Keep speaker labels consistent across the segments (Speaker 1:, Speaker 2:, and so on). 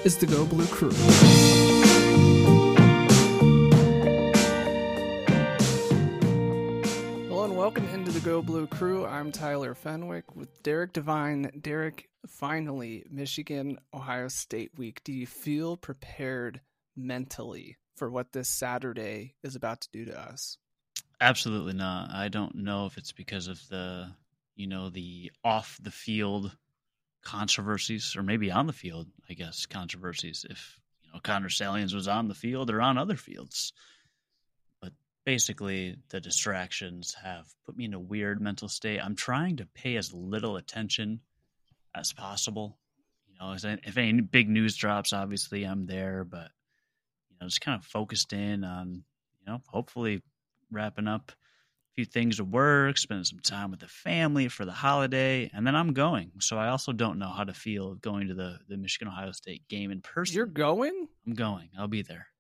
Speaker 1: is the Go Blue Crew. Hello and welcome into the Go Blue Crew. I'm Tyler Fenwick with Derek Devine. Derek, finally, Michigan, Ohio State week. Do you feel prepared mentally for what this Saturday is about to do to us?
Speaker 2: Absolutely not. I don't know if it's because of the off the field controversies, or maybe on the field, I guess, controversies. If Connor Salians was on the field or on other fields, but basically the distractions have put me in a weird mental state. I'm trying to pay as little attention as possible. If any big news drops, obviously I'm there, but just kind of focused in on hopefully wrapping up a few things at work, spending some time with the family for the holiday, and then I'm going. So I also don't know how to feel going to the Michigan-Ohio State game in person.
Speaker 1: You're going?
Speaker 2: I'm going. I'll be there.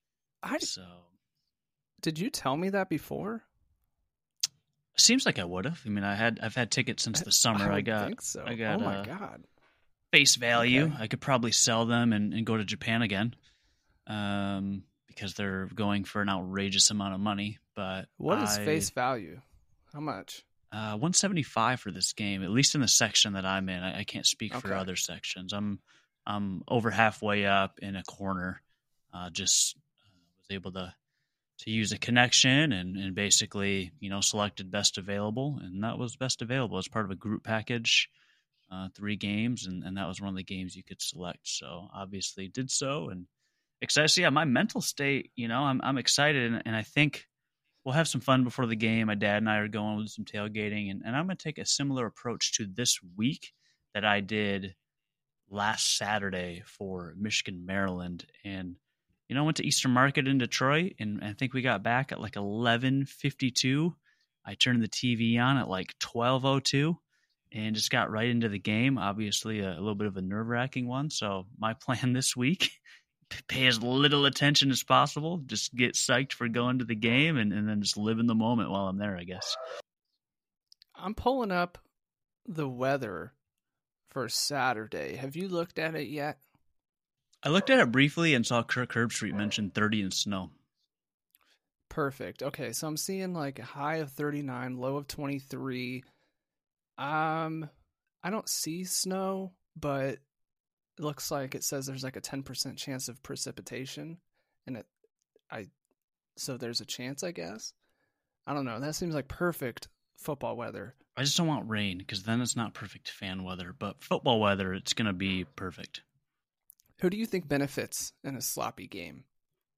Speaker 1: Did you tell me that before?
Speaker 2: Seems like I would have. I mean, I've had tickets since the summer.
Speaker 1: I think so.
Speaker 2: I got
Speaker 1: oh my God.
Speaker 2: Face value.
Speaker 1: Okay.
Speaker 2: I could probably sell them and go to Japan again. Because they're going for an outrageous amount of money. But
Speaker 1: what is face value? How much?
Speaker 2: $175 for this game, at least in the section that I'm in. I can't speak for other sections. I'm over halfway up in a corner. Was able to use a connection and basically selected best available, and that was best available as part of a group package. 3 games, and that was one of the games you could select. So obviously did so, and excited. So yeah, my mental state, I'm excited, and I think we'll have some fun before the game. My dad and I are going with some tailgating, and I'm going to take a similar approach to this week that I did last Saturday for Michigan, Maryland. And, went to Eastern Market in Detroit, and I think we got back at like 11:52. I turned the TV on at like 12:02 and just got right into the game. Obviously a little bit of a nerve-wracking one. So my plan this week, pay as little attention as possible, just get psyched for going to the game, and then just live in the moment while I'm there, I guess.
Speaker 1: I'm pulling up the weather for Saturday. Have you looked at it yet?
Speaker 2: I looked at it briefly and saw Kirk Herbstreit mention 30 and snow.
Speaker 1: Perfect. Okay, so I'm seeing like a high of 39, low of 23. I don't see snow, but it looks like it says there's like a 10% chance of precipitation, and so there's a chance, I guess. I don't know. That seems like perfect football weather.
Speaker 2: I just don't want rain, because then it's not perfect fan weather, but football weather, it's going to be perfect.
Speaker 1: Who do you think benefits in a sloppy game?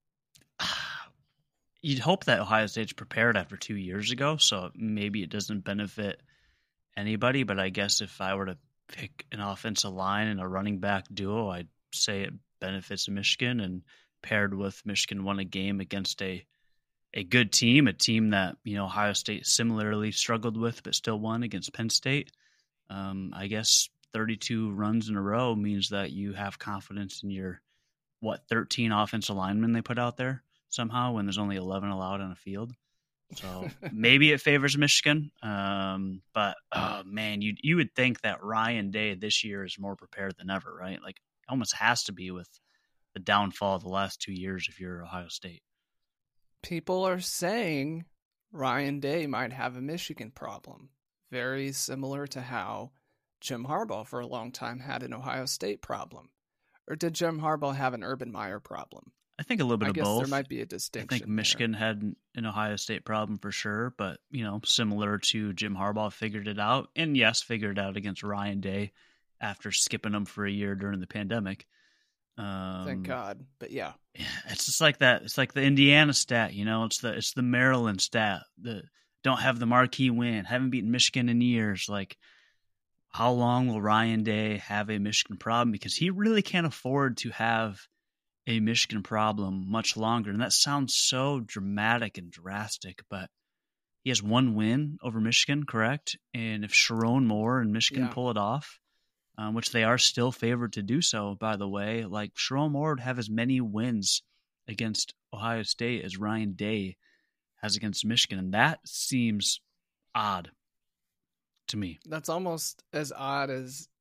Speaker 2: You'd hope that Ohio State's prepared after 2 years ago, so maybe it doesn't benefit anybody, but I guess if I were to pick an offensive line and a running back duo, I'd say it benefits Michigan, and paired with Michigan won a game against a good team, a team that Ohio State similarly struggled with but still won against Penn State. I guess 32 runs in a row means that you have confidence in your 13 offensive linemen they put out there somehow, when there's only 11 allowed on a field. So maybe it favors Michigan. But oh man, you would think that Ryan Day this year is more prepared than ever, right? Like, almost has to be with the downfall of the last 2 years if you're Ohio State.
Speaker 1: People are saying Ryan Day might have a Michigan problem, very similar to how Jim Harbaugh for a long time had an Ohio State problem. Or did Jim Harbaugh have an Urban Meyer problem?
Speaker 2: I think a little bit of both.
Speaker 1: I guess there might be a distinction.
Speaker 2: I think Michigan had an Ohio State problem for sure, but, similar to Jim Harbaugh figured it out. And yes, figured it out against Ryan Day after skipping them for a year during the pandemic.
Speaker 1: Thank God. But yeah.
Speaker 2: It's just like that. It's like the Indiana stat, it's the Maryland stat. Don't have the marquee win. Haven't beaten Michigan in years. Like, how long will Ryan Day have a Michigan problem? Because he really can't afford to have a Michigan problem much longer. And that sounds so dramatic and drastic, but he has 1 win over Michigan, correct? And if Sharon Moore and Michigan pull it off, which they are still favored to do so, by the way, like, Sharon Moore would have as many wins against Ohio State as Ryan Day has against Michigan. And that seems odd to me.
Speaker 1: That's almost as odd as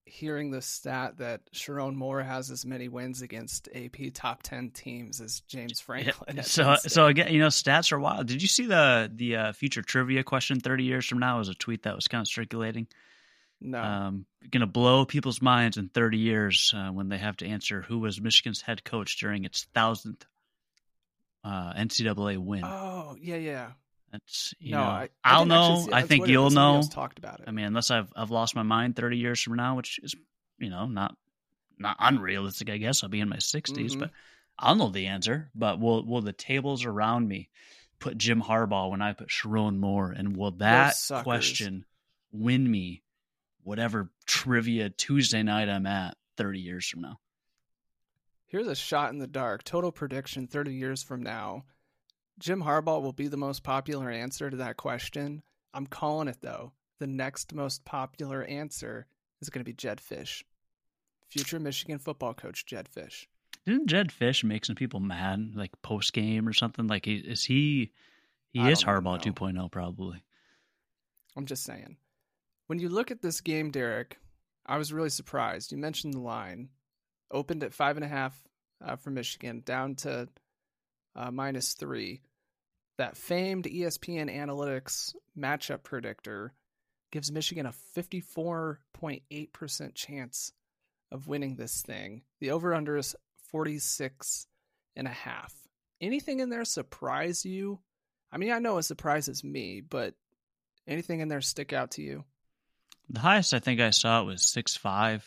Speaker 1: hearing the stat that Sharon Moore has as many wins against AP top 10 teams as James Franklin.
Speaker 2: So again, stats are wild. Did you see the future trivia question 30 years from now? It was a tweet that was kind of circulating.
Speaker 1: No.
Speaker 2: Going to blow people's minds in 30 years when they have to answer who was Michigan's head coach during its 1,000th NCAA win.
Speaker 1: Oh, yeah.
Speaker 2: That's
Speaker 1: I'll
Speaker 2: know. I think you'll know.
Speaker 1: Talked about it.
Speaker 2: I mean, unless I've lost my mind 30 years from now, which is not unrealistic. I guess I'll be in my 60s, but I'll know the answer. But will the tables around me put Jim Harbaugh when I put Sharon Moore, and will that question win me whatever trivia Tuesday night I'm at 30 years from now?
Speaker 1: Here's a shot in the dark. Total prediction 30 years from now. Jim Harbaugh will be the most popular answer to that question. I'm calling it, though. The next most popular answer is going to be Jedd Fisch. Future Michigan football coach, Jedd Fisch.
Speaker 2: Didn't Jedd Fisch make some people mad, like post-game or something? Like, he is Harbaugh 2.0, probably. I'm
Speaker 1: just saying. When you look at this game, Derek, I was really surprised. You mentioned the line. Opened at 5.5 for Michigan, down to -3. That famed ESPN Analytics matchup predictor gives Michigan a 54.8% chance of winning this thing. The over-under is 46.5. Anything in there surprise you? I mean, I know it surprises me, but anything in there stick out to you?
Speaker 2: The highest I think I saw it was 6.5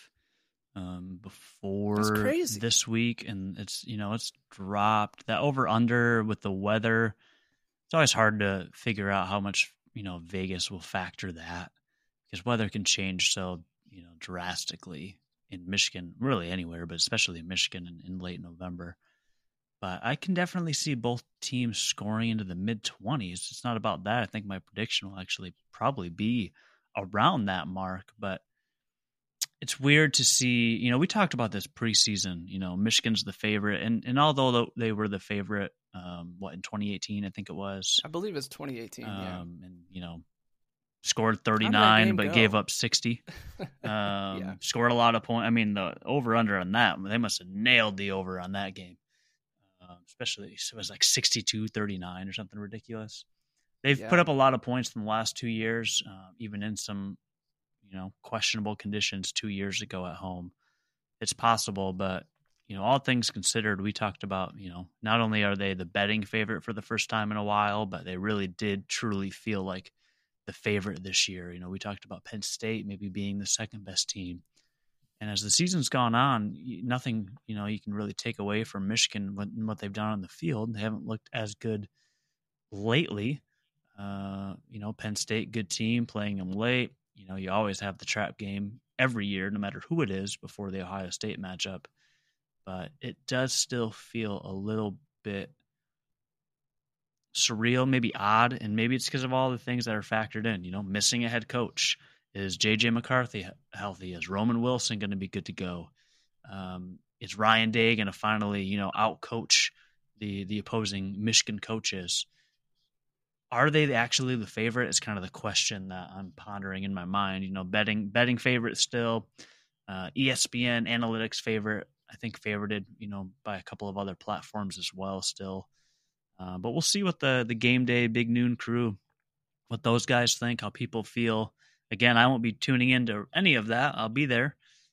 Speaker 2: before this week, and it's dropped. That over-under with the weather, it's always hard to figure out how much Vegas will factor that, because weather can change so drastically in Michigan, really anywhere, but especially in Michigan in late November. But I can definitely see both teams scoring into the mid-20s. It's not about that. I think my prediction will actually probably be around that mark, but it's weird to see, we talked about this preseason, Michigan's the favorite, and although they were the favorite, in 2018, I think it was.
Speaker 1: I believe it's 2018, yeah.
Speaker 2: And, scored 39, but gave up 60.
Speaker 1: Yeah.
Speaker 2: Scored a lot of points. I mean, the over-under on that, they must have nailed the over on that game. Especially, it was like 62-39 or something ridiculous. They've put up a lot of points in the last 2 years, even in some, questionable conditions 2 years ago at home. It's possible, but, all things considered, we talked about, not only are they the betting favorite for the first time in a while, but they really did truly feel like the favorite this year. We talked about Penn State maybe being the second best team. And as the season's gone on, nothing, you can really take away from Michigan what they've done on the field. They haven't looked as good lately. Penn State, good team, playing them late. You always have the trap game every year, no matter who it is, before the Ohio State matchup. But it does still feel a little bit surreal, maybe odd, and maybe it's because of all the things that are factored in. Missing a head coach. Is J.J. McCarthy healthy? Is Roman Wilson going to be good to go? Is Ryan Day going to finally, out-coach the opposing Michigan coaches? Are they actually the favorite? Is kind of the question that I'm pondering in my mind. Betting favorite still. ESPN Analytics favorite. I think favorited, by a couple of other platforms as well still. But we'll see what the game day big noon crew, what those guys think, how people feel. Again, I won't be tuning into any of that. I'll be there.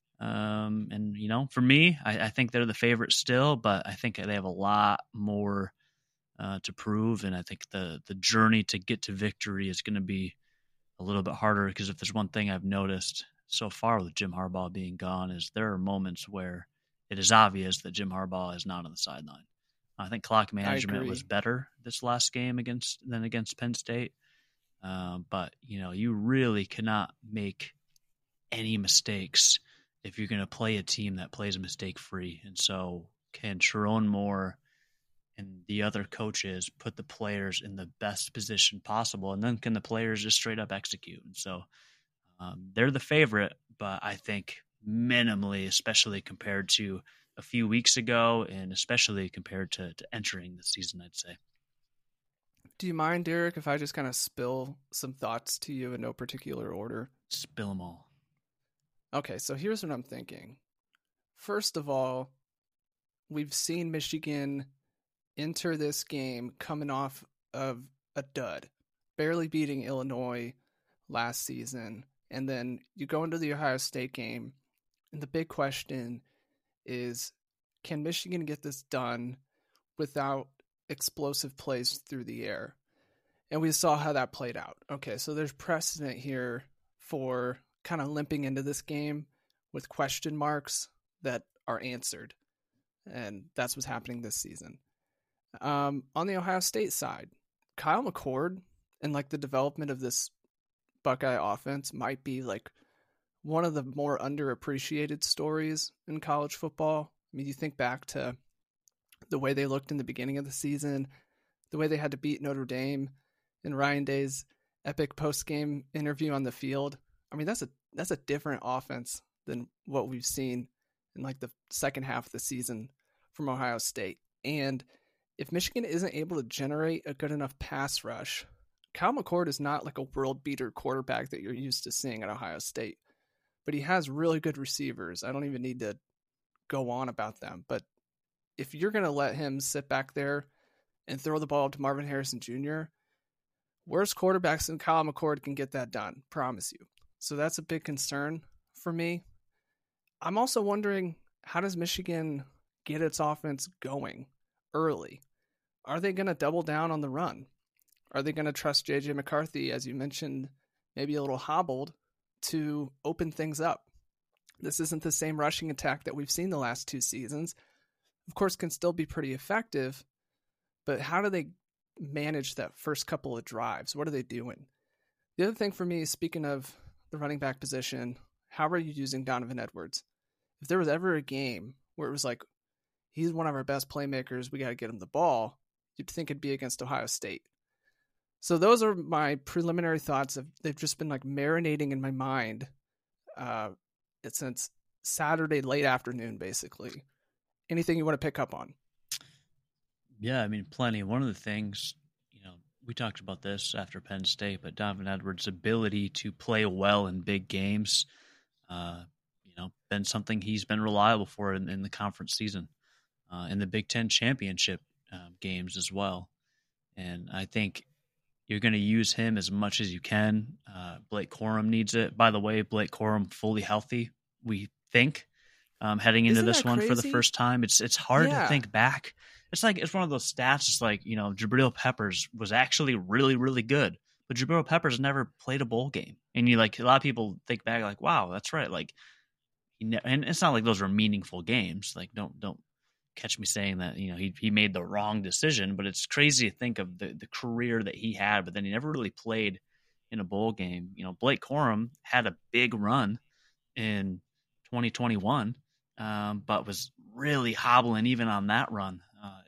Speaker 2: And, for me, I think they're the favorite still, but I think they have a lot more to prove. And I think the journey to get to victory is going to be a little bit harder, because if there's one thing I've noticed so far with Jim Harbaugh being gone, is there are moments where it is obvious that Jim Harbaugh is not on the sideline. I think clock management was better this last game against Penn State. But, you really cannot make any mistakes if you're going to play a team that plays mistake-free. And so can Sharon Moore and the other coaches put the players in the best position possible? And then can the players just straight up execute? And so they're the favorite, but I think minimally, especially compared to a few weeks ago, and especially compared to entering the season, I'd say.
Speaker 1: Do you mind, Derek, if I just kind of spill some thoughts to you in no particular order?
Speaker 2: Spill them all.
Speaker 1: Okay, so here's what I'm thinking. First of all, we've seen Michigan enter this game coming off of a dud, barely beating Illinois last season. And then you go into the Ohio State game, and the big question is, can Michigan get this done without explosive plays through the air? And we saw how that played out. Okay, so there's precedent here for kind of limping into this game with question marks that are answered. And that's what's happening this season. On the Ohio State side, Kyle McCord and like the development of this Buckeye offense might be like one of the more underappreciated stories in college football. I mean, you think back to the way they looked in the beginning of the season, the way they had to beat Notre Dame, and Ryan Day's epic post-game interview on the field. I mean, that's a different offense than what we've seen in like the second half of the season from Ohio State. And if Michigan isn't able to generate a good enough pass rush, Kyle McCord is not like a world beater quarterback that you're used to seeing at Ohio State, but he has really good receivers. I don't even need to go on about them, but if you're going to let him sit back there and throw the ball to Marvin Harrison Jr., worse quarterbacks than Kyle McCord can get that done, promise you. So that's a big concern for me. I'm also wondering, how does Michigan get its offense going early? Are they going to double down on the run? Are they going to trust J.J. McCarthy, as you mentioned, maybe a little hobbled, to open things up? This isn't the same rushing attack that we've seen the last two seasons. Of course, can still be pretty effective, but how do they manage that first couple of drives? What are they doing? The other thing for me, speaking of the running back position, how are you using Donovan Edwards? If there was ever a game where it was like, he's one of our best playmakers, we got to get him the ball, you'd think it'd be against Ohio State. So those are my preliminary thoughts. They've just been like marinating in my mind since Saturday late afternoon, basically. Anything you want to pick up on?
Speaker 2: Yeah, I mean, plenty. One of the things, we talked about this after Penn State, but Donovan Edwards' ability to play well in big games, been something he's been reliable for in the conference season, in the Big Ten championship games as well. And I think you're going to use him as much as you can. Blake Corum needs it. By the way, Blake Corum fully healthy, we think, heading into this one for the first time. It's hard to think back. It's one of those stats. It's like, Jabril Peppers was actually really, really good, but Jabril Peppers never played a bowl game. And a lot of people think back like, wow, that's right. Like, and it's not like those were meaningful games. Like, don't catch me saying that, he made the wrong decision, but it's crazy to think of the career that he had, but then he never really played in a bowl game. Blake Corum had a big run in 2021, but was really hobbling even on that run,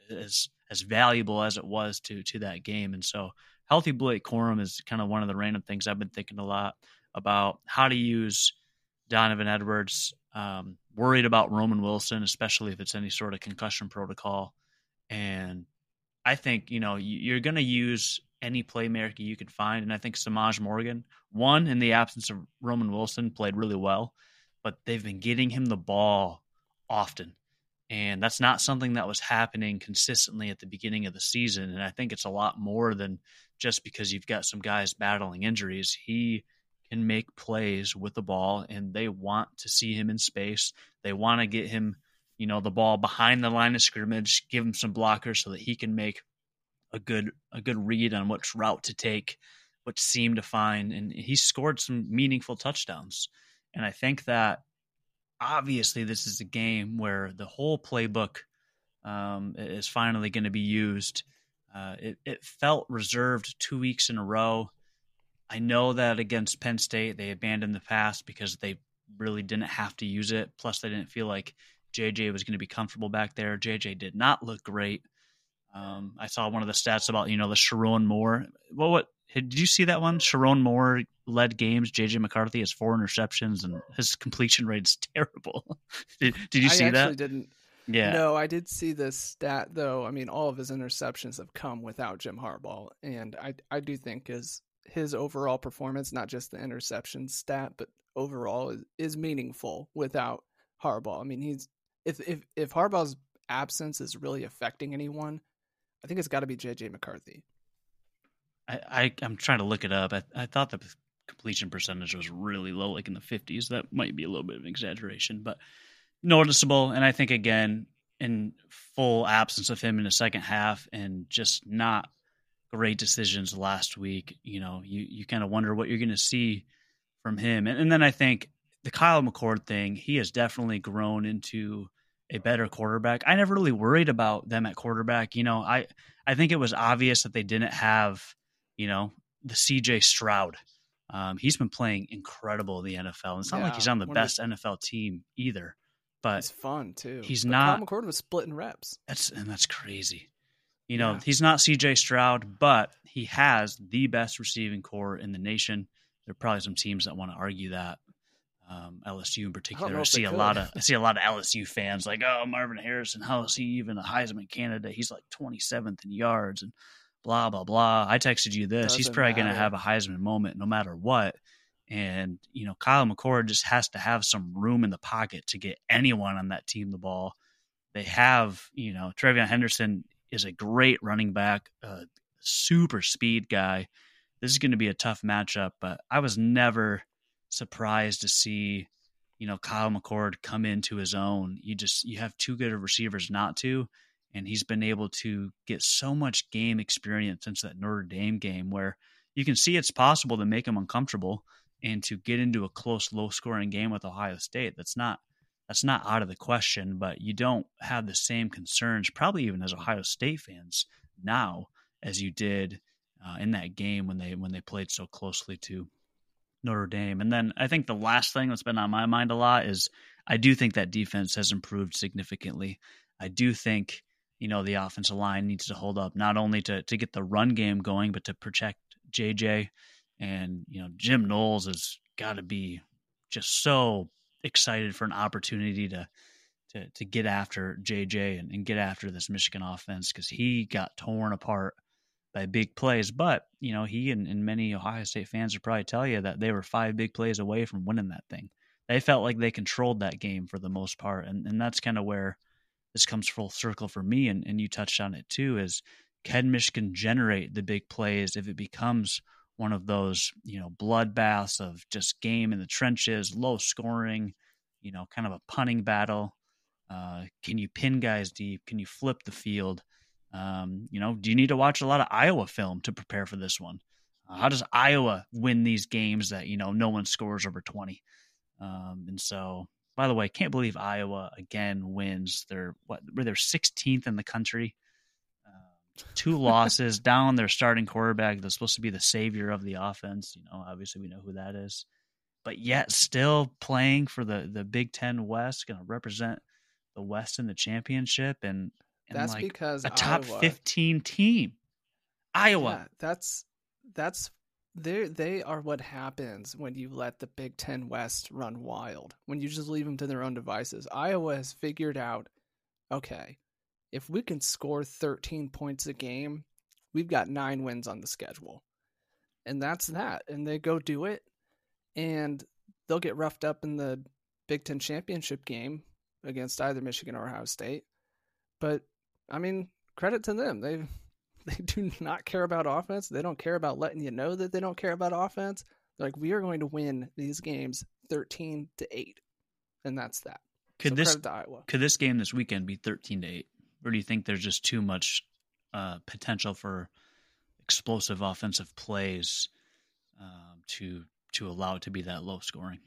Speaker 2: as valuable as it was to that game. And so healthy Blake Corum is kind of one of the random things I've been thinking a lot about, how to use Donovan Edwards. Worried about Roman Wilson, especially if it's any sort of concussion protocol. And I think, you're going to use any playmaker you could find. And I think Samaj Morgan, in the absence of Roman Wilson, played really well, but they've been getting him the ball often. And that's not something that was happening consistently at the beginning of the season. And I think it's a lot more than just because you've got some guys battling injuries. He can make plays with the ball, and they want to see him in space. They want to get him, the ball behind the line of scrimmage, give him some blockers so that he can make a good read on which route to take, what seam to find. And he scored some meaningful touchdowns. And I think that obviously this is a game where the whole playbook is finally going to be used. It felt reserved 2 weeks in a row. I know that against Penn State, they abandoned the pass because they really didn't have to use it. Plus, they didn't feel like JJ was going to be comfortable back there. JJ did not look great. I saw one of the stats about, the Sharon Moore. What did you see that one? Sharon Moore led games. JJ McCarthy has 4 interceptions, and his completion rate is terrible. Did you see that? I
Speaker 1: actually didn't. Yeah. No, I did see this stat, though. I mean, all of his interceptions have come without Jim Harbaugh, and I do think his overall performance, not just the interception stat, but overall is meaningful without Harbaugh. I mean, if Harbaugh's absence is really affecting anyone, I think it's got to be JJ McCarthy.
Speaker 2: I'm trying to look it up. I thought the completion percentage was really low, like in the 50s. That might be a little bit of an exaggeration, but noticeable. And I think, again, in full absence of him in the second half and just not great decisions last week, you kind of wonder what you're going to see from him. And then I think the Kyle McCord thing, he has definitely grown into a better quarterback. I never really worried about them at quarterback. I think it was obvious that they didn't have, the CJ Stroud. He's been playing incredible in the NFL. And it's not like he's on the best NFL team either. But
Speaker 1: it's fun too.
Speaker 2: He's not.
Speaker 1: Kyle McCord was splitting reps.
Speaker 2: That's crazy. He's not CJ Stroud, but he has the best receiving core in the nation. There are probably some teams that want to argue that. LSU in particular. I see a lot of LSU fans like, oh, Marvin Harrison, how is he even a Heisman candidate? He's like 27th in yards and blah, blah, blah. I texted you this. He's probably going to have a Heisman moment no matter what. And, Kyle McCord just has to have some room in the pocket to get anyone on that team the ball. They have, TreVeyon Henderson is a great running back, a super speed guy. This is going to be a tough matchup, but I was never surprised to see, Kyle McCord come into his own. You have too good of receivers not to, and he's been able to get so much game experience since that Notre Dame game where you can see it's possible to make him uncomfortable and to get into a close, low-scoring game with Ohio State. That's not out of the question, but you don't have the same concerns, probably even as Ohio State fans now, as you did in that game when they played so closely to Notre Dame. And then I think the last thing that's been on my mind a lot is I do think that defense has improved significantly. I do think, the offensive line needs to hold up not only to get the run game going, but to protect JJ. And, Jim Knowles has got to be just so excited for an opportunity to get after JJ and get after this Michigan offense because he got torn apart by big plays. But, he and many Ohio State fans would probably tell you that they were 5 big plays away from winning that thing. They felt like they controlled that game for the most part. And that's kind of where this comes full circle for me. And you touched on it too, is can Michigan generate the big plays if it becomes one of those, bloodbaths of just game in the trenches, low scoring, kind of a punting battle. Can you pin guys deep? Can you flip the field? Do you need to watch a lot of Iowa film to prepare for this one? How does Iowa win these games that, no one scores over 20? And so, by the way, can't believe Iowa again wins. They're 16th in the country. 2 losses, down their starting quarterback that's supposed to be the savior of the offense. Obviously we know who that is. But yet still playing for the Big Ten West, going to represent the West in the championship. And
Speaker 1: that's like because
Speaker 2: a top 15 team. Iowa.
Speaker 1: Yeah, that's they are what happens when you let the Big Ten West run wild. When you just leave them to their own devices. Iowa has figured out, okay, if we can score 13 points a game, we've got 9 wins on the schedule. And that's that. And they go do it, and they'll get roughed up in the Big Ten championship game against either Michigan or Ohio State. But, I mean, credit to them. They do not care about offense. They don't care about letting you know that they don't care about offense. They're like, we are going to win these games 13-8. And that's that. Credit to Iowa.
Speaker 2: Could this game this weekend be 13-8? Or do you think there's just too much potential for explosive offensive plays to allow it to be that low scoring?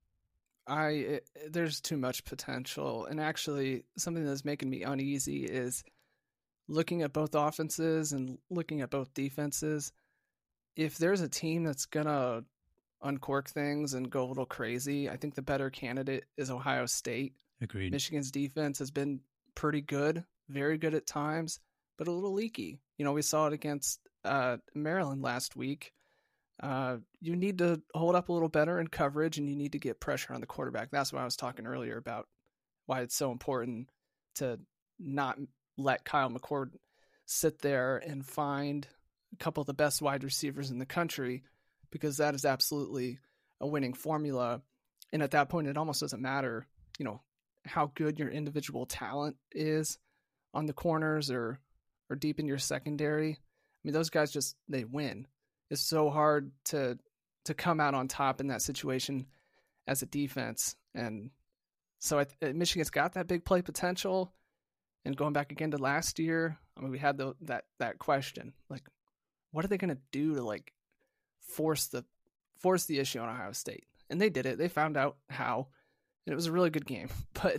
Speaker 1: There's too much potential. And actually, something that's making me uneasy is looking at both offenses and looking at both defenses. If there's a team that's going to uncork things and go a little crazy, I think the better candidate is Ohio State.
Speaker 2: Agreed.
Speaker 1: Michigan's defense has been pretty good. Very good at times, but a little leaky. We saw it against Maryland last week. You need to hold up a little better in coverage, and you need to get pressure on the quarterback. That's why I was talking earlier about why it's so important to not let Kyle McCord sit there and find a couple of the best wide receivers in the country, because that is absolutely a winning formula And at that point, it almost doesn't matter, how good your individual talent is on the corners or deep in your secondary. I mean, those guys they win. It's so hard to come out on top in that situation as a defense. And so Michigan's got that big play potential. And going back again to last year, I mean, we had that question, like, what are they going to do to like force the issue on Ohio State? And they did it. They found out how, and it was a really good game. But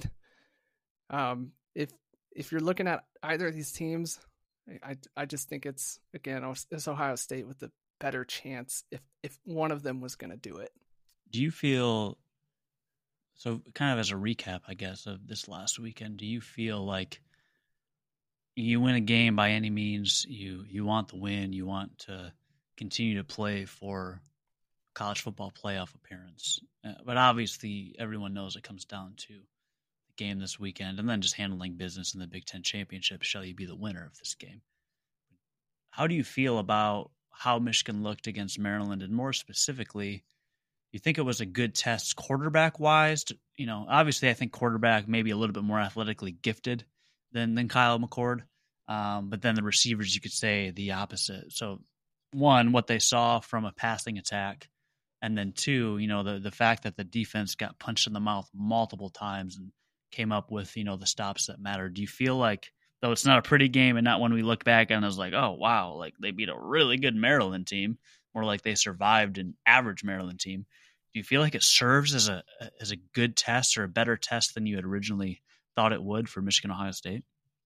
Speaker 1: if you're looking at either of these teams, I just think it's Ohio State with the better chance if one of them was going to do it.
Speaker 2: Do you feel, so kind of as a recap, I guess, of this last weekend, do you feel like you win a game by any means, you want the win, you want to continue to play for college football playoff appearance, but obviously everyone knows it comes down to the game this weekend and then just handling business in the Big Ten Championship. Shall you be the winner of this game? How do you feel about how Michigan looked against Maryland, and more specifically, you think it was a good test quarterback-wise? Obviously I think quarterback maybe a little bit more athletically gifted than Kyle McCord, but then the receivers, you could say the opposite. So one, what they saw from a passing attack, and then two, the fact that the defense got punched in the mouth multiple times and came up with, the stops that matter. Do you feel like, though it's not a pretty game and not one we look back on as like, oh, wow, like they beat a really good Maryland team, more like they survived an average Maryland team, do you feel like it serves as a good test or a better test than you had originally thought it would for Michigan Ohio State?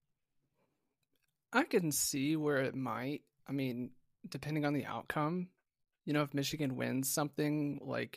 Speaker 1: I can see where it might. I mean, depending on the outcome, if Michigan wins something like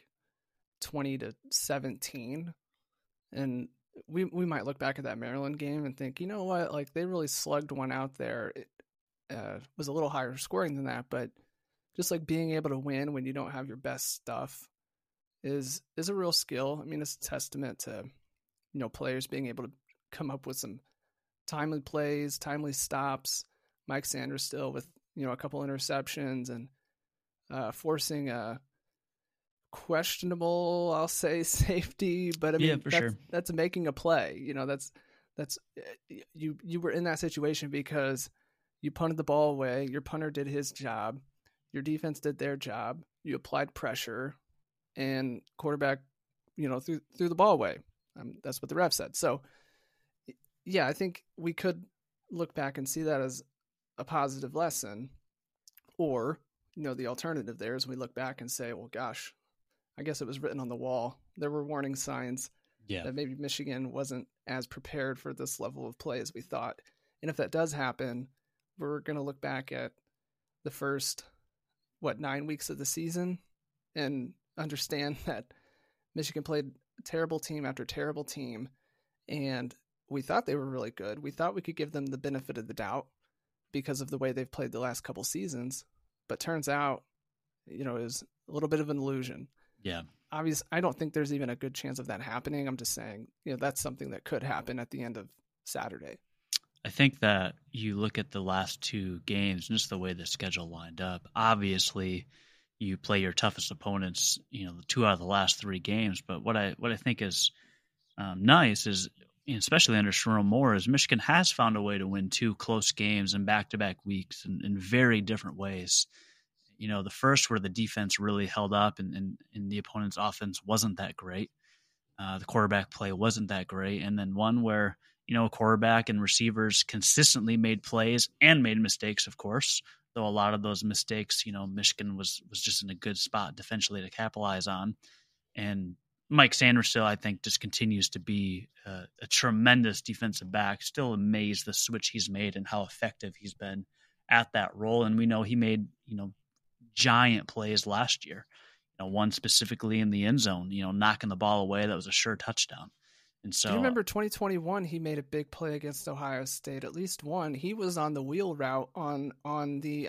Speaker 1: 20-17, and we might look back at that Maryland game and think, you know what, like they really slugged one out there. It was a little higher scoring than that, but just like being able to win when you don't have your best stuff is a real skill. I mean, it's a testament to, players being able to come up with some timely plays, timely stops. Mike Sanders still with, a couple interceptions and forcing a questionable, I'll say, safety, but I mean, that's making a play. That's you were in that situation because you punted the ball away. Your punter did his job. Your defense did their job. You applied pressure, and quarterback, threw the ball away. That's what the ref said. So, yeah, I think we could look back and see that as a positive lesson, or the alternative there is we look back and say, well, gosh, I guess it was written on the wall. There were warning signs that maybe Michigan wasn't as prepared for this level of play as we thought. And if that does happen, we're going to look back at the first, 9 weeks of the season and understand that Michigan played terrible team after terrible team. And we thought they were really good. We thought we could give them the benefit of the doubt because of the way they've played the last couple seasons. But turns out, it was a little bit of an illusion.
Speaker 2: Yeah.
Speaker 1: Obviously, I don't think there's even a good chance of that happening. I'm just saying, that's something that could happen at the end of Saturday.
Speaker 2: I think that you look at the last two games and just the way the schedule lined up. Obviously, you play your toughest opponents, the 2 out of the last 3 games. But what I think is nice is, especially under Sherrone Moore, is Michigan has found a way to win 2 close games in back-to-back weeks in very different ways. The first where the defense really held up and the opponent's offense wasn't that great. The quarterback play wasn't that great. And then one where, quarterback and receivers consistently made plays and made mistakes, of course, though a lot of those mistakes, Michigan was just in a good spot defensively to capitalize on. And Mike Sanders still, I think, just continues to be a tremendous defensive back. Still amazed the switch he's made and how effective he's been at that role. And we know he made, giant plays last year. One specifically in the end zone, knocking the ball away. That was a sure touchdown. And so,
Speaker 1: do you remember 2021? He made a big play against Ohio State. At least one. He was on the wheel route on the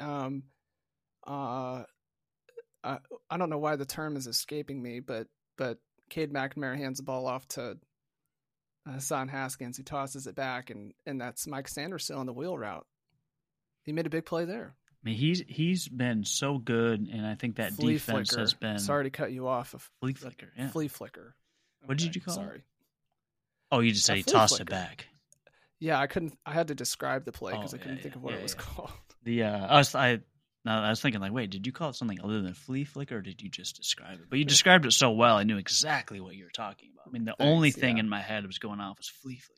Speaker 1: I don't know why the term is escaping me, but Cade McNamara hands the ball off to Hassan Haskins, who tosses it back, and that's Mike Sanders still on the wheel route. He made a big play there.
Speaker 2: I mean, he's been so good, and I think that defense has been.
Speaker 1: Sorry to cut you off.
Speaker 2: Flea flicker, yeah.
Speaker 1: Flea flicker.
Speaker 2: What did you call it?
Speaker 1: Sorry.
Speaker 2: Oh, you just said he tossed it back.
Speaker 1: Yeah, I had to describe the play because I couldn't think of what it was called.
Speaker 2: I was thinking, like, wait, did you call it something other than flea flicker, or did you just describe it? But you described it so well, I knew exactly what you were talking about. I mean, the only thing in my head was going off was flea flicker.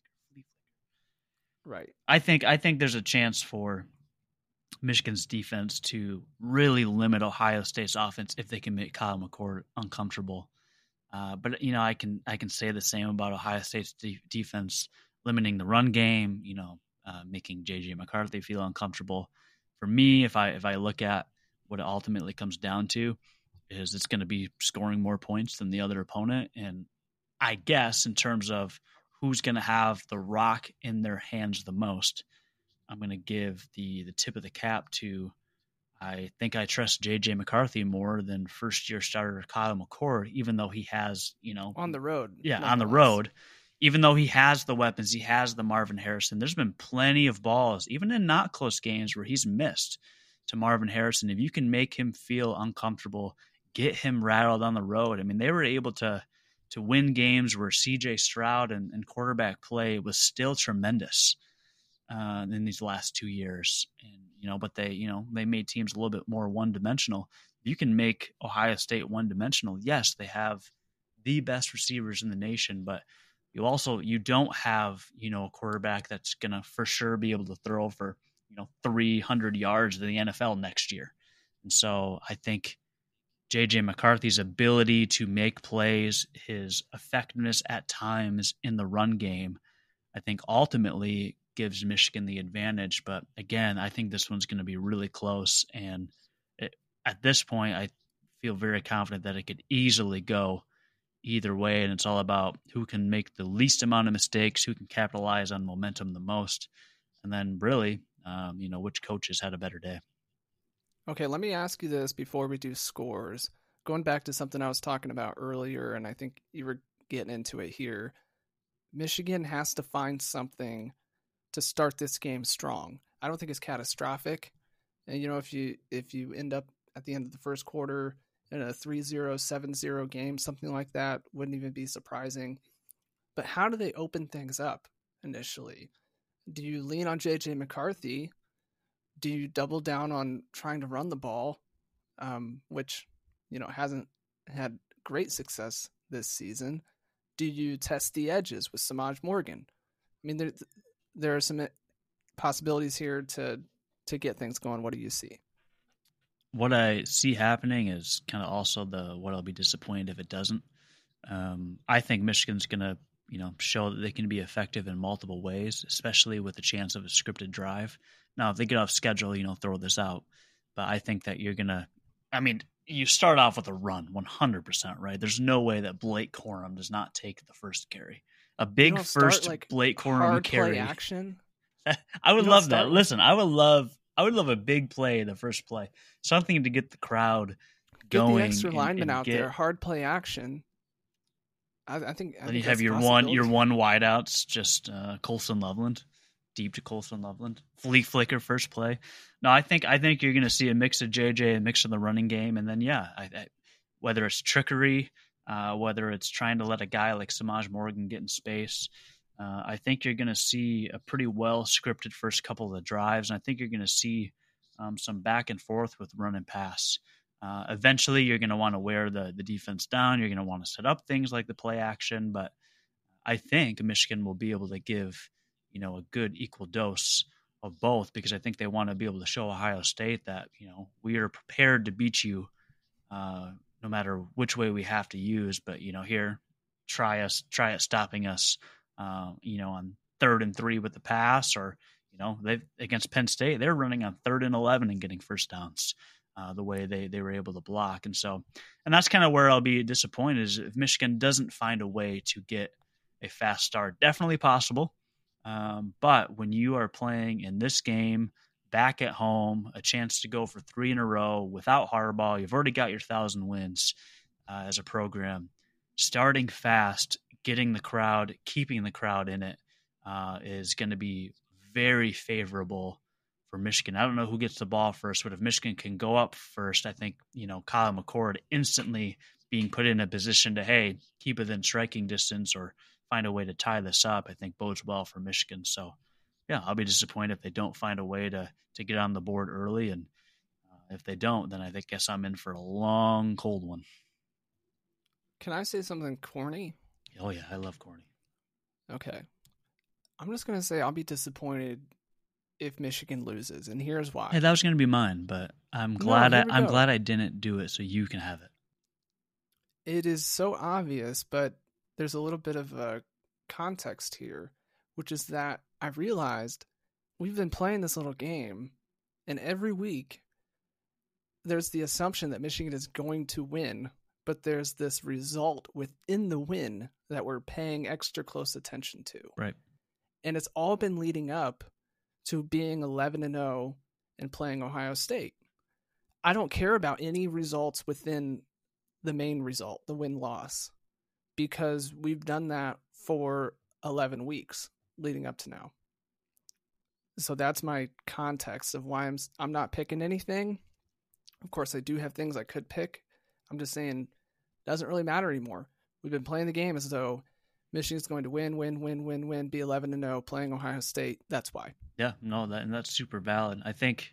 Speaker 1: Right.
Speaker 2: I think there's a chance for Michigan's defense to really limit Ohio State's offense if they can make Kyle McCord uncomfortable. But I can say the same about Ohio State's defense limiting the run game. Making JJ McCarthy feel uncomfortable. For me, if I look at what it ultimately comes down to, is it's going to be scoring more points than the other opponent. And I guess in terms of who's going to have the rock in their hands the most, I'm going to give the tip of the cap to, I think I trust JJ McCarthy more than first-year starter Kyle McCord, even though he has,
Speaker 1: on the road.
Speaker 2: Yeah, on the road. Even though he has the weapons, he has the Marvin Harrison. There's been plenty of balls, even in not close games, where he's missed to Marvin Harrison. If you can make him feel uncomfortable, get him rattled on the road. I mean, they were able to win games where C.J. Stroud and quarterback play was still tremendous in these last 2 years. And, but they made teams a little bit more one-dimensional. You can make Ohio State one-dimensional. Yes, they have the best receivers in the nation, but you don't have, a quarterback that's going to for sure be able to throw for, 300 yards in the NFL next year. And so I think JJ McCarthy's ability to make plays, his effectiveness at times in the run game, I think ultimately gives Michigan the advantage. But again, I think this one's going to be really close. And at this point, I feel very confident that it could easily go either way. And it's all about who can make the least amount of mistakes, who can capitalize on momentum the most. And then really, which coaches had a better day.
Speaker 1: Okay, let me ask you this before we do scores. Going back to something I was talking about earlier, and I think you were getting into it here. Michigan has to find something to start this game strong. I don't think it's catastrophic. And, if you end up at the end of the first quarter in a 3-0, 7-0 game, something like that wouldn't even be surprising. But how do they open things up initially? Do you lean on JJ McCarthy? Do you double down on trying to run the ball, which, hasn't had great success this season? Do you test the edges with Samaj Morgan? I mean, there are some possibilities here to get things going. What do you see?
Speaker 2: What I see happening is kind of also what I'll be disappointed if it doesn't. I think Michigan's going to, show that they can be effective in multiple ways, especially with the chance of a scripted drive. Now, if they get off schedule, throw this out. But I think that you're going to, you start off with a run 100%, right? There's no way that Blake Corum does not take the first carry. A big first Blake Corum carry.
Speaker 1: Play action.
Speaker 2: I would love that. Listen, I would love a big play, the first play. Something to get the crowd going.
Speaker 1: Get the extra lineman out there, hard play action. I think
Speaker 2: you have your one wideouts, just Colson Loveland, deep to Colson Loveland, flea flicker first play. No, I think you're going to see a mix of JJ, a mix of the running game, and then whether it's trickery, whether it's trying to let a guy like Samaj Morgan get in space, I think you're going to see a pretty well scripted first couple of drives, and I think you're going to see some back and forth with run and pass. Eventually, you're going to want to wear the defense down. You're going to want to set up things like the play action. But I think Michigan will be able to give, a good equal dose of both, because I think they want to be able to show Ohio State that, we are prepared to beat you no matter which way we have to use. But, here, try it stopping us, on 3rd and 3 with the pass, or, they against Penn State, they're running on 3rd and 11 and getting first downs. The way they were able to block. And that's kind of where I'll be disappointed, is if Michigan doesn't find a way to get a fast start. Definitely possible. But when you are playing in this game, back at home, a chance to go for 3 in a row without Harbaugh, you've already got your 1,000 wins as a program. Starting fast, getting the crowd, keeping the crowd in it is going to be very favorable for Michigan. I don't know who gets the ball first, but if Michigan can go up first, I think, Kyle McCord instantly being put in a position to, hey, keep within striking distance or find a way to tie this up, I think bodes well for Michigan. So, yeah, I'll be disappointed if they don't find a way to get on the board early. And if they don't, then I guess I'm in for a long, cold one.
Speaker 1: Can I say something corny?
Speaker 2: Oh, yeah, I love corny.
Speaker 1: Okay. I'm just going to say I'll be disappointed if Michigan loses, and here's why.
Speaker 2: Hey, that was going to be mine, but I'm glad I didn't do it so you can have it.
Speaker 1: It is so obvious, but there's a little bit of a context here, which is that I realized we've been playing this little game, and every week there's the assumption that Michigan is going to win, but there's this result within the win that we're paying extra close attention to.
Speaker 2: Right.
Speaker 1: And it's all been leading up to being 11-0 and playing Ohio State. I don't care about any results within the main result, the win-loss, because we've done that for 11 weeks leading up to now. So that's my context of why I'm not picking anything. Of course, I do have things I could pick. I'm just saying it doesn't really matter anymore. We've been playing the game as though Michigan's going to win, be 11-0, playing Ohio State. That's why.
Speaker 2: Yeah, no, that's super valid. I think,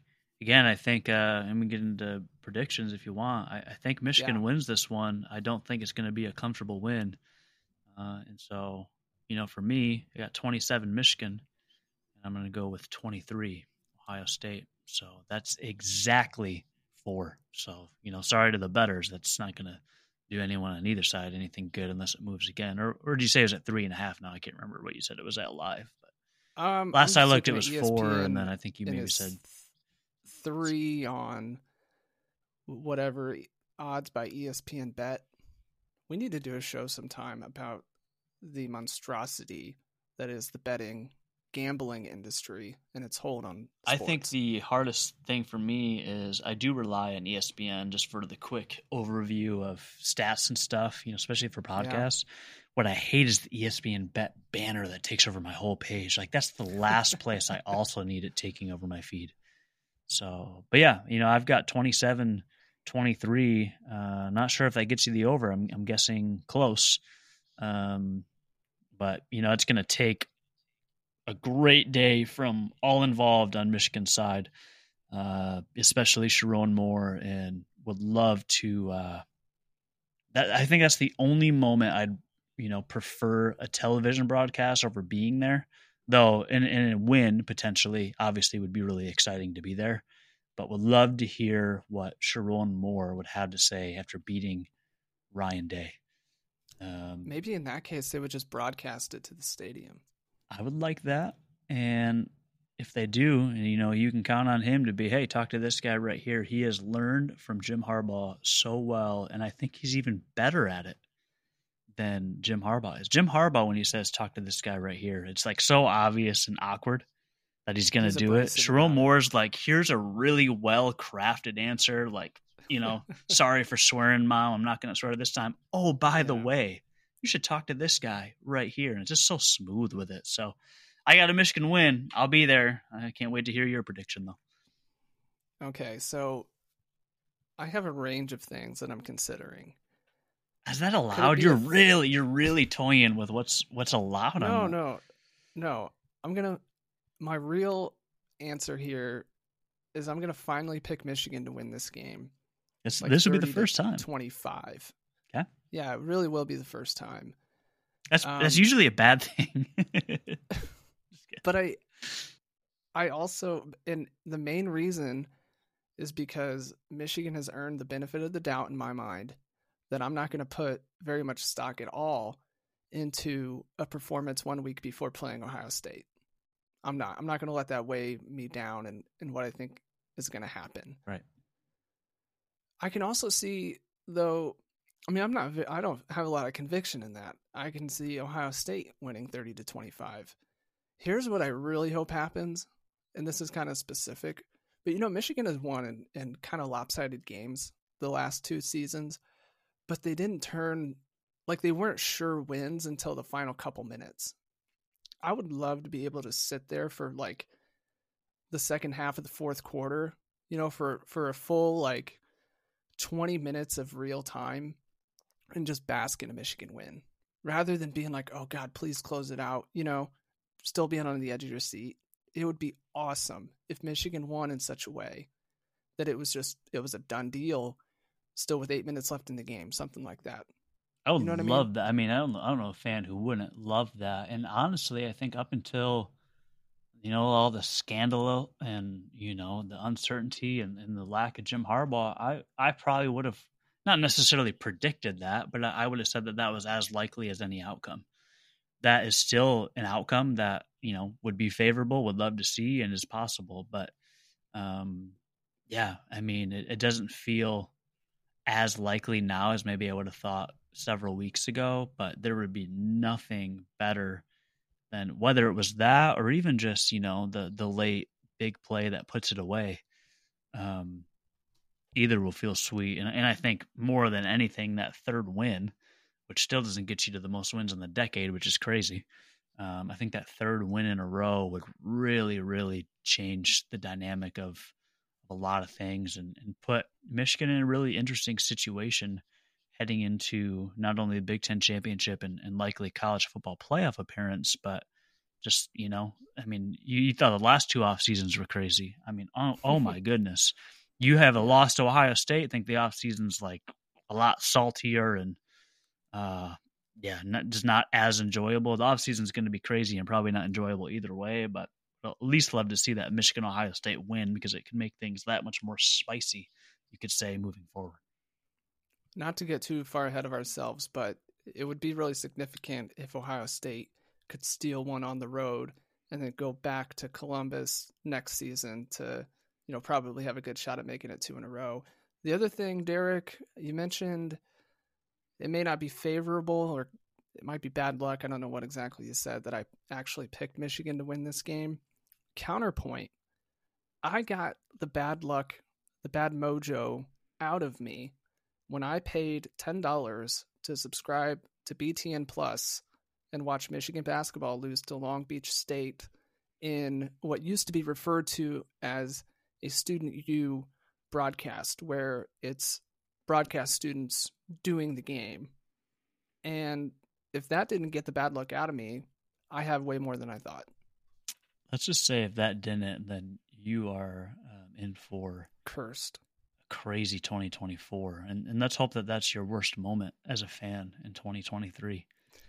Speaker 2: and we get into predictions if you want. I think Michigan wins this one. I don't think it's going to be a comfortable win. And so, for me, I got 27 Michigan, and I'm going to go with 23 Ohio State. So that's exactly 4. So, sorry to the bettors. That's not going to do anyone on either side anything good unless it moves again. Or did you say it was at 3.5 now? I can't remember what you said it was at live. But last I looked, it was 4, and then I think you maybe said
Speaker 1: 3 on whatever odds by ESPN Bet. We need to do a show sometime about the monstrosity that is the gambling industry and its hold on sports.
Speaker 2: I think the hardest thing for me is I do rely on ESPN just for the quick overview of stats and stuff, especially for podcasts. Yeah. What I hate is the ESPN Bet banner that takes over my whole page. Like, that's the last place I also need it taking over my feed. So, but yeah, I've got 27-23. Not sure if that gets you the over. I'm guessing close. But, it's going to take a great day from all involved on Michigan's side, especially Sharon Moore, and would love to. I think that's the only moment I'd prefer a television broadcast over being there. Though, and a win potentially, obviously, would be really exciting to be there. But would love to hear what Sharon Moore would have to say after beating Ryan Day.
Speaker 1: Maybe in that case, they would just broadcast it to the stadium.
Speaker 2: I would like that. And if they do, and you can count on him to be, hey, talk to this guy right here. He has learned from Jim Harbaugh so well, and I think he's even better at it than Jim Harbaugh is. Jim Harbaugh, when he says talk to this guy right here, it's like so obvious and awkward that he's going to do it. Sharon Moore's like, here's a really well-crafted answer. Like, sorry for swearing, Mom. I'm not going to swear this time. Oh, by the way, you should talk to this guy right here. And it's just so smooth with it. So I got a Michigan win. I'll be there. I can't wait to hear your prediction, though.
Speaker 1: Okay, so I have a range of things that I'm considering.
Speaker 2: Is that allowed? You're really toying with what's allowed.
Speaker 1: No. My real answer here is I'm gonna finally pick Michigan to win this game.
Speaker 2: This will be the first time.
Speaker 1: 25.
Speaker 2: Okay.
Speaker 1: Yeah, it really will be the first time.
Speaker 2: That's usually a bad thing.
Speaker 1: But I also, and the main reason is because Michigan has earned the benefit of the doubt in my mind that I'm not going to put very much stock at all into a performance 1 week before playing Ohio State. I'm not going to let that weigh me down in what I think is going to happen.
Speaker 2: Right.
Speaker 1: I can also see, though, I don't have a lot of conviction in that. I can see Ohio State winning 30-25. Here's what I really hope happens, and this is kind of specific, but Michigan has won in kind of lopsided games the last 2 seasons, but they didn't turn, like they weren't sure wins until the final couple minutes. I would love to be able to sit there for like the second half of the fourth quarter, for a full like 20 minutes of real time and just bask in a Michigan win rather than being like, oh God, please close it out, still being on the edge of your seat. It would be awesome if Michigan won in such a way that it was a done deal still with 8 minutes left in the game, something like that.
Speaker 2: I would love that. I mean, I don't know a fan who wouldn't love that. And honestly, I think up until, all the scandal and, the uncertainty and the lack of Jim Harbaugh, I probably would have not necessarily predicted that, but I would have said that was as likely as any outcome. That is still an outcome that, would be favorable, would love to see, and is possible. But, yeah, I mean, it doesn't feel as likely now as maybe I would have thought several weeks ago, but there would be nothing better than whether it was that or even just, the late big play that puts it away. Either will feel sweet. And I think more than anything, that third win, which still doesn't get you to the most wins in the decade, which is crazy. I think that third win in a row would really, really change the dynamic of a lot of things and put Michigan in a really interesting situation heading into not only the Big Ten championship and likely college football playoff appearance, but just, I mean, you thought the last 2 off seasons were crazy. I mean, oh my goodness. You have a loss to Ohio State. I think the off season's like a lot saltier and, just not as enjoyable. The off season's going to be crazy and probably not enjoyable either way, but I'll at least love to see that Michigan Ohio State win because it can make things that much more spicy, you could say, moving forward.
Speaker 1: Not to get too far ahead of ourselves, but it would be really significant if Ohio State could steal one on the road and then go back to Columbus next season to, probably have a good shot at making it 2 in a row. The other thing, Derek, you mentioned it may not be favorable or it might be bad luck. I don't know what exactly you said, that I actually picked Michigan to win this game. Counterpoint, I got the bad luck, the bad mojo out of me when I paid $10 to subscribe to BTN Plus and watch Michigan basketball lose to Long Beach State in what used to be referred to as a Student U broadcast, where it's broadcast students doing the game. And if that didn't get the bad luck out of me, I have way more than I thought.
Speaker 2: Let's just say if that didn't, then you are in for
Speaker 1: cursed.
Speaker 2: Crazy 2024, and let's hope that that's your worst moment as a fan in 2023.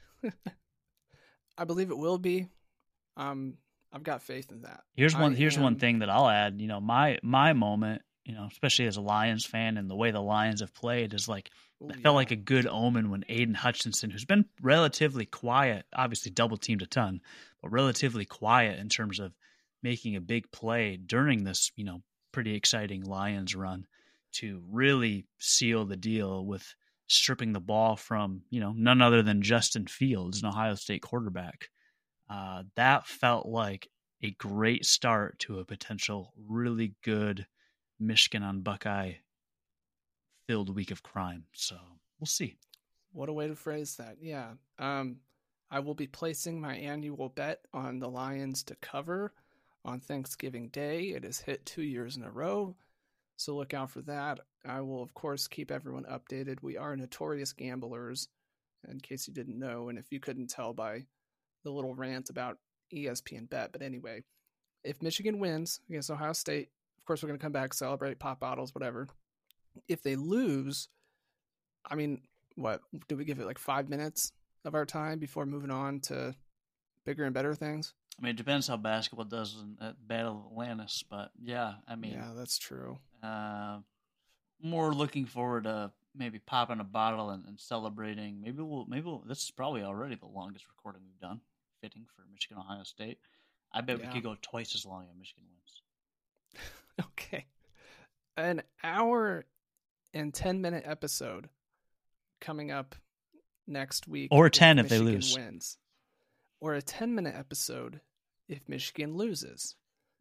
Speaker 1: I believe it will be. I've got faith in that.
Speaker 2: Here's one thing that I'll add. My moment, especially as a Lions fan and the way the Lions have played is like, it felt like a good omen when Aiden Hutchinson, who's been relatively quiet, obviously double teamed a ton, but relatively quiet in terms of making a big play during this, pretty exciting Lions run, to really seal the deal with stripping the ball from, none other than Justin Fields, an Ohio State quarterback. That felt like a great start to a potential really good Michigan on Buckeye filled week of crime. So we'll see.
Speaker 1: What a way to phrase that. Yeah. I will be placing my annual bet on the Lions to cover on Thanksgiving Day. It has hit 2 years in a row, so look out for that. I will, of course, keep everyone updated. We are notorious gamblers, in case you didn't know, and if you couldn't tell by the little rant about ESPN Bet. But anyway, if Michigan wins against Ohio State, of course, we're going to come back, celebrate, pop bottles, whatever. If they lose, I mean, what, do we give it like 5 minutes of our time before moving on to bigger and better things?
Speaker 2: I mean, it depends how basketball does at Battle of Atlantis, but yeah, I mean,
Speaker 1: yeah, that's true.
Speaker 2: More looking forward to maybe popping a bottle and celebrating. Maybe we'll. This is probably already the longest recording we've done, fitting for Michigan Ohio State. I bet we could go twice as long if Michigan wins.
Speaker 1: Okay, an hour and 10-minute episode coming up next week,
Speaker 2: or 10 if
Speaker 1: Michigan
Speaker 2: they lose.
Speaker 1: Wins. Or a 10-minute episode if Michigan loses.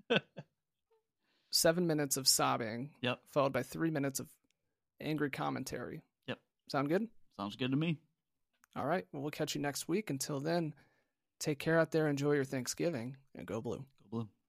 Speaker 1: 7 minutes of sobbing,
Speaker 2: yep,
Speaker 1: followed by 3 minutes of angry commentary.
Speaker 2: Yep.
Speaker 1: Sound good?
Speaker 2: Sounds good to me.
Speaker 1: All right. Well, we'll catch you next week. Until then, take care out there, enjoy your Thanksgiving, and go blue.
Speaker 2: Go blue.